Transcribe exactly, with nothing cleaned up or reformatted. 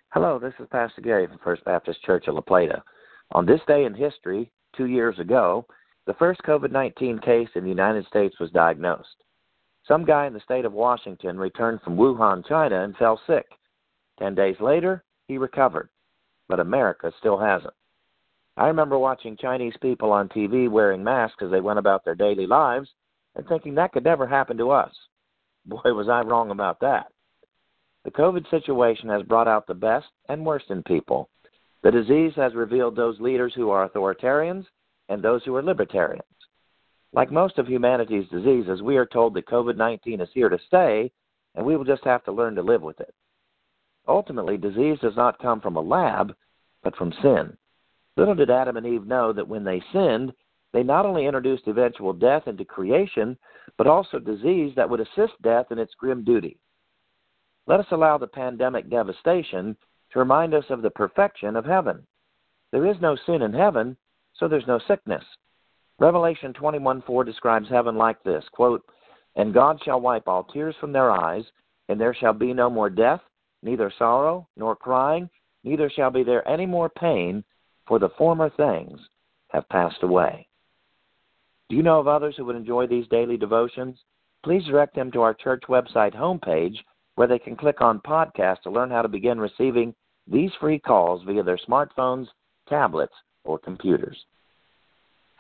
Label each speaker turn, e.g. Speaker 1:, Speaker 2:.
Speaker 1: Hello, this is Pastor Gary from First Baptist Church of La Plata. On this day in history, two years ago, the first COVID nineteen case in the United States was diagnosed. Some guy in the state of Washington returned from Wuhan, China, and fell sick. Ten days later, he recovered, but America still hasn't. I remember watching Chinese people on T V wearing masks as they went about their daily lives and thinking that could never happen to us. Boy, was I wrong about that. The COVID situation has brought out the best and worst in people. The disease has revealed those leaders who are authoritarians and those who are libertarians. Like most of humanity's diseases, we are told that COVID nineteen is here to stay, and we will just have to learn to live with it. Ultimately, disease does not come from a lab, but from sin. Little did Adam and Eve know that when they sinned, they not only introduced eventual death into creation, but also disease that would assist death in its grim duty. Let us allow the pandemic devastation to remind us of the perfection of heaven. There is no sin in heaven, so there's no sickness. Revelation twenty-one four describes heaven like this, quote, "And God shall wipe all tears from their eyes, and there shall be no more death, neither sorrow, nor crying, neither shall be there any more pain, for the former things have passed away." Do you know of others who would enjoy these daily devotions? Please direct them to our church website homepage, where they can click on podcast to learn how to begin receiving these free calls via their smartphones, tablets, or computers.